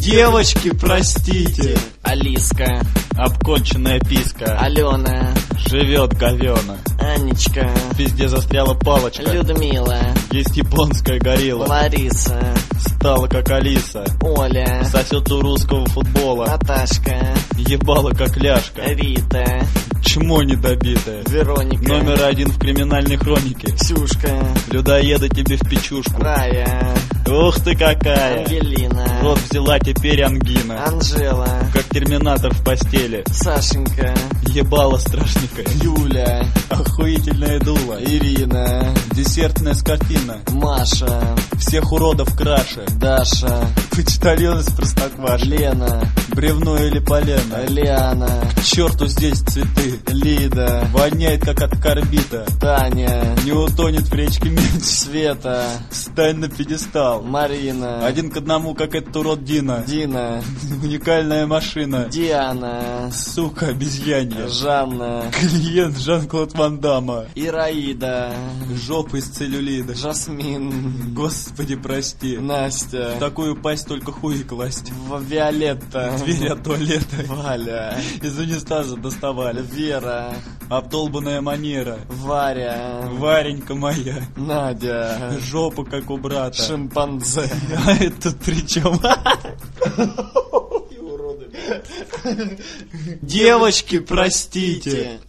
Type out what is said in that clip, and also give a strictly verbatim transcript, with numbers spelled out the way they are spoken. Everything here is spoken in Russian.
Девочки, простите. Алиска, Обконченная писка. Алена, Живет говёна. Анечка, В пизде застряла палочка. Людмила, Есть японская горилла. Лариса, Стала как Алиса. Оля, Сосет у русского футбола. Наташка, Ебала как ляжка. Рита, Чмо недобитое. Вероника, Номер один в криминальной хронике. Ксюшка, Людоеда тебе в печушку. Рая, Ух ты какая. Ангелина, Вот взяла теперь ангина. Анжела, Как терминатор в постели. Сашенька, Ебала страшненькая. Юля, Охуительная дула. Ирина, Десертная скотина. Маша, Всех уродов краше. Даша, Почтальон из Простокваши. Лена, Бревно или полено. Лиана, К черту здесь цветы. Лида, Воняет как от карбита. Таня, Не утонет в речке Менч. Света, Встань на пьедестал. Марина, Один к одному, как этот урод Дина. Дина, Уникальная машина. Диана, Сука, обезьянья. Жанна, Клиент Жан-Клод Ван Дамма. Ираида, Жопа из целлюлида. Жасмин, Господи, прости. В Настя, такую пасть только хуй класть. В- Виолетта, Дверь от туалета. Валя, Из унитаза доставали. Вера, Обдолбанная манера. Варя, Варенька моя. Надя, Жопа, как у брата. шимпанзе. А это при чем? Девочки, простите.